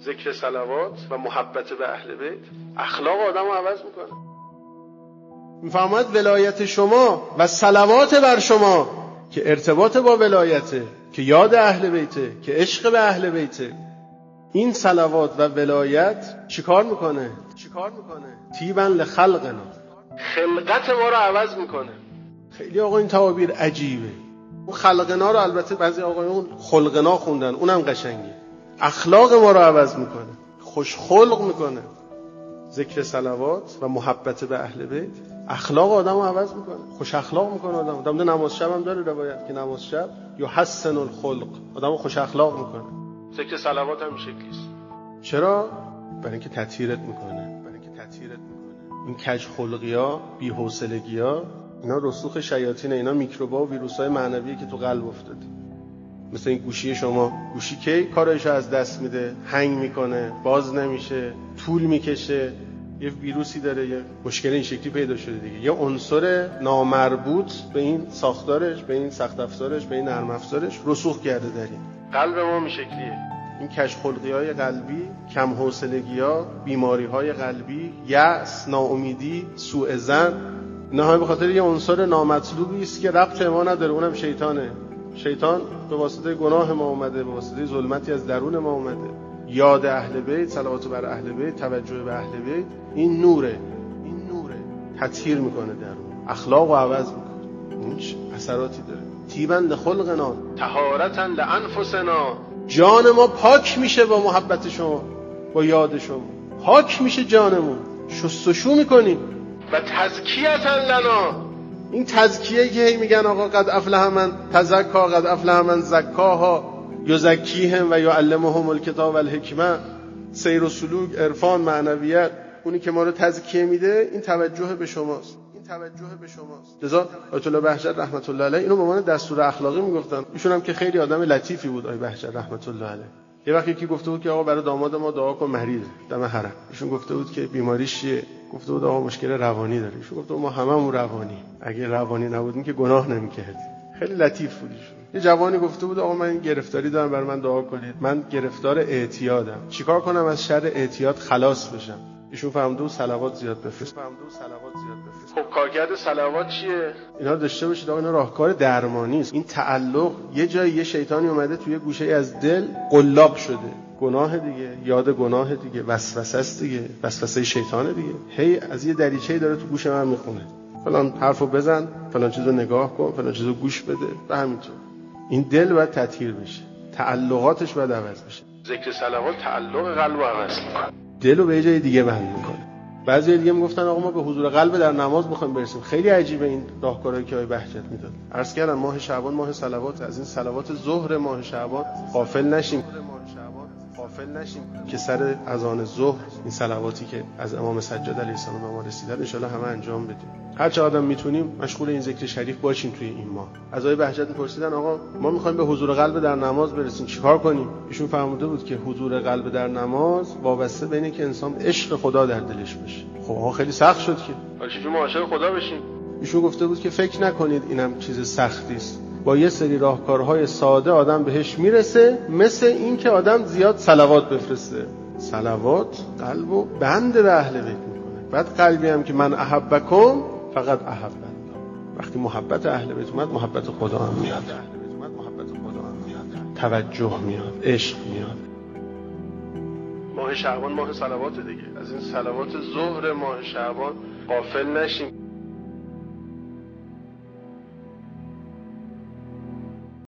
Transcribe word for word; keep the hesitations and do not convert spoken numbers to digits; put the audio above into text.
ذکر صلوات و محبت به اهل بیت اخلاق آدمو عوض میکنه. میفرماید ولایت شما و صلوات بر شما که ارتباط با ولایته، که یاد اهل بیته، که عشق به اهل بیته، این صلوات و ولایت چیکار میکنه؟ چیکار میکنه؟ تیبن لخلقنا، خلقت ما رو عوض میکنه. خیلی آقا این تعابیر عجیبه. اون خلقنا رو البته بعضی آقایون خلقنا خوندن، اونم قشنگه. اخلاق ما رو عوض میکنه، خوش خلق میکنه. ذکر صلوات و محبت به اهل بیت اخلاق آدمو عوض میکنه، خوش اخلاق میکنه آدمو. آدم نماز شب هم داره روایت که نماز شب یحسن الخلق، آدمو خوش اخلاق میکنه. ذکر صلوات هم شکلیست. چرا؟ برای اینکه تطهیرت میکنه، برای اینکه تطهیرت میکنه. این کج خلقیا، بی‌حوصلگی‌ها، اینا رسوخ شیاطین، اینا میکروبا و ویروسای معنویه که تو قلب افتاده. مثل این گوشی شما، گوشی کی کارایشو از دست میده، هنگ میکنه، باز نمیشه، طول میکشه، یه ویروسی داره، یه مشکل این شکلی پیدا شده دیگه. یه عنصر نامربوط به این ساختارش، به این سخت افزارش، به این نرم افزارش رسوخ کرده در این قلب ما. این شکلیه. این کج خلقی‌های قلبی، کم حوصلگی‌ها، بیماری‌های قلبی، یأس، ناامیدی، سوء ظن، اینا همه به خاطر یه عنصر نامطلوبی است که ربط ما نداره، اونم شیطانه. شیطان به واسطه گناه ما اومده، به واسطه ظلمتی از درون ما اومده. یاد اهل بیت، صلوات بر اهل بیت، توجه به اهل بیت، این نوره، این نوره تطهیر میکنه درون، اخلاق رو عوض میکنه. این اثراتی داره. تیبن لخلقنا، طهارتا لانفسنا، جان ما پاک میشه با محبت شما، با یاد شما پاک میشه جانمون، شستشو میکنیم. و تزکیتا لنا، این تزکیه که هی میگن آقا قد افلح من تزکا، قد افلح من زکاها، یزکیهم و یعلمهم الکتاب والحکمه، سیر و سلوک، عرفان، معنویت، اونی که ما رو تزکیه میده، این توجه به شماست، این توجه به شماست. لذا آیت الله بهجت رحمت الله علیه اینو به عنوان دستور اخلاقی میگفتن. ایشون هم که خیلی آدم لطیفی بود، آیت بهجت رحمت الله علیه. یه وقتی که گفته بود که آقا برای داماد ما دعا کن، مریضه دم حرم. ایشون گفته بود که بیماریش چیه؟ گفته بود آقا مشکل روانی داره. ایشون گفت ما هممون روانی، اگه روانی نبودیم که گناه نمی‌کردیم. خیلی لطیف بود ایشون. یه جوانی گفته بود آقا من این گرفتاری دارم، برای من دعا کنید، من گرفتار اعتیادم، چیکار کنم از شر اعتیاد خلاص بشم؟ ایشون فرموده بود صلوات زیاد بفرست. فرموده بود صلوات زیاد بفرست. خب کارکرد صلوات چیه؟ اینا داشته باشید آقا، اینا راهکار درمانی است. این تعلق، یه جای یه شیطانی اومده توی گوشه از دل قلاب شده، گناه دیگه، یاد گناه دیگه، وسوسه است دیگه، وسوسه شیطانه دیگه. هی از یه دریچه‌ای داره تو گوش من میخونه، فلان حرفو بزن، فلان چیزو نگاه کن، فلان چیزو گوش بده و همینطور. این دل باید تطهیر بشه، تعلقاتش باید عوض بشه. ذکر صلوات تعلق قلب رو عوض میکنه، دلو به جای دیگه بند میکنه. بعضی دیگه میگفتن آقا ما به حضور قلب در نماز میخوایم برسیم. خیلی عجیبه این راهکارهایی که آقای بهجت میداد. عرض کردم ماه شعبان ماه صلوات، از این صلوات ظهر ماه شعبان غافل نشیم، غافل نشیم که سر اذان ظهر این صلواتی که از امام سجاد علیه السلام به ما رسیدن ان شاء الله همه انجام بدیم. هر چه آدم میتونیم مشغول این ذکر شریف باشیم توی این ماه. از آقای بهجت میپرسیدن آقا ما میخوایم به حضور قلب در نماز برسیم، چیکار کنیم؟ ایشون فرموده بود که حضور قلب در نماز وابسته به اینه که انسان عشق خدا در دلش باشه. خب آقا خیلی سخت شد که ولی چجوری ما عاشق خدا بشیم؟ ایشون گفته بود که فکر نکنید اینم چیز سختی است، با یه سری راهکارهای ساده آدم بهش میرسه، مثل این که آدم زیاد صلوات بفرسته. صلوات قلبو بند به اهل بیت میکنه. بعد قلبی هم که من احبکم فقط احب الله، وقتی محبت اهل بیت اومد محبت خدا هم میاد، محبت خدا هم میاد، توجه میاد، عشق میاد. ماه شعبان ماه صلوات دیگه، از این صلوات ظهر ماه شعبان غافل نشیم.